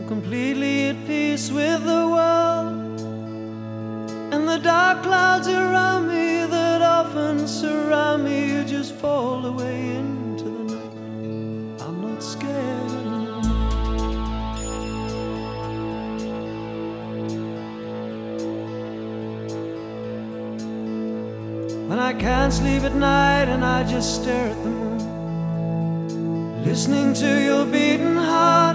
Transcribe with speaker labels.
Speaker 1: completely at peace with the world, and the dark clouds around me that often surround me, you just fall away into the night. I'm not scared anymore. When I can't sleep at night and I just stare at the moon, listening to your beating heart,